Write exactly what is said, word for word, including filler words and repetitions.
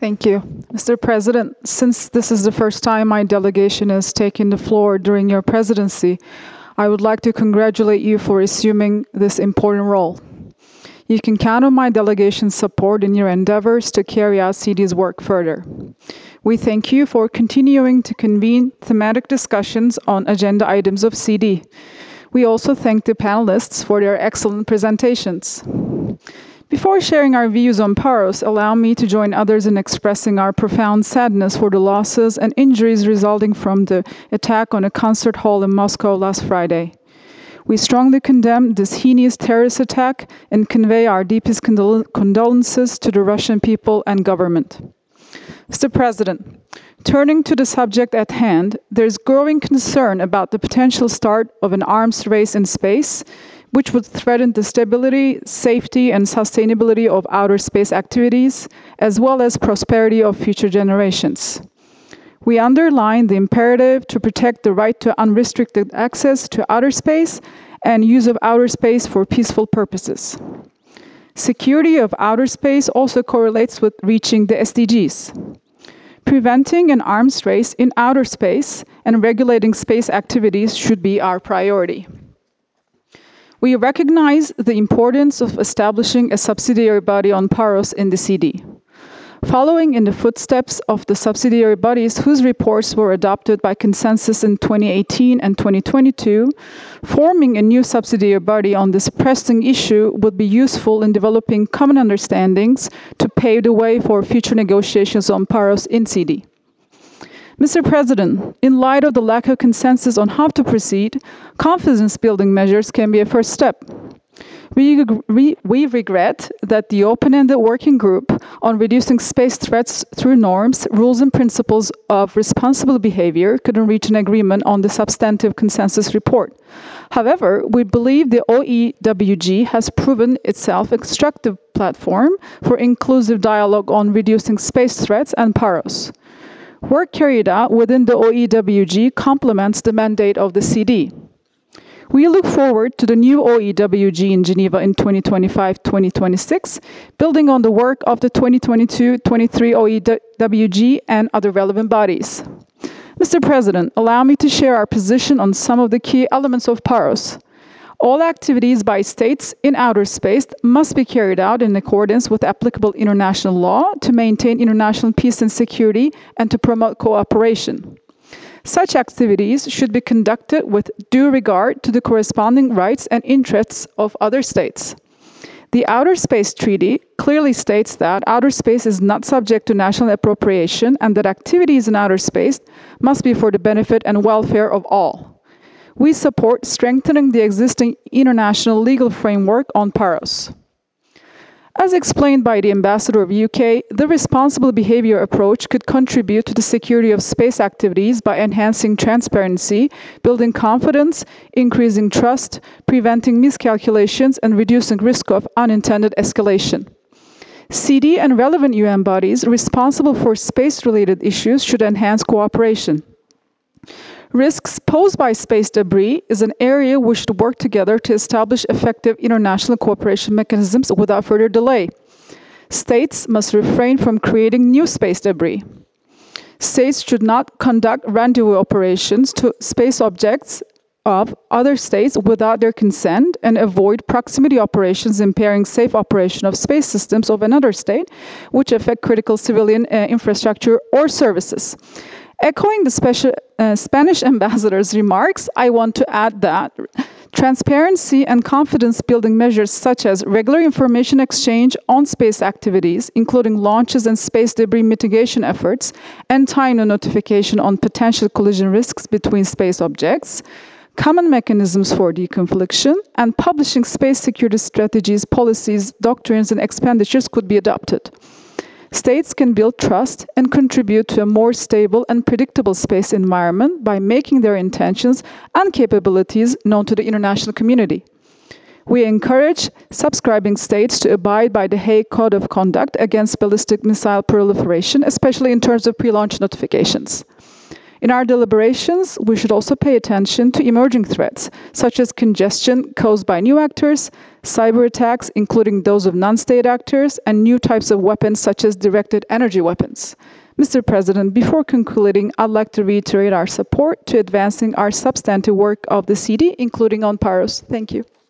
Thank you. Mister President, since this is the first time my delegation has taken the floor during your presidency, I would like to congratulate you for assuming this important role. You can count on my delegation's support in your endeavors to carry out C D's work further. We thank you for continuing to convene thematic discussions on agenda items of C D. We also thank the panelists for their excellent presentations. Before sharing our views on Paros, allow me to join others in expressing our profound sadness for the losses and injuries resulting from the attack on a concert hall in Moscow last Friday. We strongly condemn this heinous terrorist attack and convey our deepest condol condolences to the Russian people and government. Mister President, turning to the subject at hand, there is growing concern about the potential start of an arms race in space, which would threaten the stability, safety, and sustainability of outer space activities, as well as prosperity of future generations. We underline the imperative to protect the right to unrestricted access to outer space and use of outer space for peaceful purposes. Security of outer space also correlates with reaching the S D Gs. Preventing an arms race in outer space and regulating space activities should be our priority. We recognize the importance of establishing a subsidiary body on Paros in the C D. Following in the footsteps of the subsidiary bodies whose reports were adopted by consensus in twenty eighteen and twenty twenty-two, forming a new subsidiary body on this pressing issue would be useful in developing common understandings to pave the way for future negotiations on Paros in C D. Mister President, in light of the lack of consensus on how to proceed, confidence-building measures can be a first step. We, we, we regret that the open-ended working group on reducing space threats through norms, rules, and principles of responsible behavior couldn't reach an agreement on the substantive consensus report. However, we believe the O E W G has proven itself a constructive platform for inclusive dialogue on reducing space threats and Paros. Work carried out within the O E W G complements the mandate of the C D. We look forward to the new O E W G in Geneva in twenty twenty-five to twenty twenty-six, building on the work of the twenty twenty-two twenty-three O E W G and other relevant bodies. Mister President, allow me to share our position on some of the key elements of Paros. All activities by states in outer space must be carried out in accordance with applicable international law to maintain international peace and security and to promote cooperation. Such activities should be conducted with due regard to the corresponding rights and interests of other states. The Outer Space Treaty clearly states that outer space is not subject to national appropriation and that activities in outer space must be for the benefit and welfare of all. We support strengthening the existing international legal framework on Paros. As explained by the Ambassador of U K, the responsible behavior approach could contribute to the security of space activities by enhancing transparency, building confidence, increasing trust, preventing miscalculations, and reducing risk of unintended escalation. C D and relevant U N bodies responsible for space-related issues should enhance cooperation. Risks posed by space debris is an area we should work together to establish effective international cooperation mechanisms without further delay. States must refrain from creating new space debris. States should not conduct rendezvous operations to space objects of other states without their consent and avoid proximity operations impairing safe operation of space systems of another state, which affect critical civilian uh, infrastructure or services. Echoing the special, uh, Spanish ambassador's remarks, I want to add that transparency and confidence-building measures such as regular information exchange on space activities, including launches and space debris mitigation efforts, and timely notification on potential collision risks between space objects, common mechanisms for deconfliction, and publishing space security strategies, policies, doctrines, and expenditures could be adopted. States can build trust and contribute to a more stable and predictable space environment by making their intentions and capabilities known to the international community. We encourage subscribing states to abide by the Hague Code of Conduct against ballistic missile proliferation, especially in terms of pre-launch notifications. In our deliberations, we should also pay attention to emerging threats, such as congestion caused by new actors, cyber attacks, including those of non-state actors, and new types of weapons, such as directed energy weapons. Mister President, before concluding, I'd like to reiterate our support to advancing our substantive work of the C D, including on PAROS. Thank you.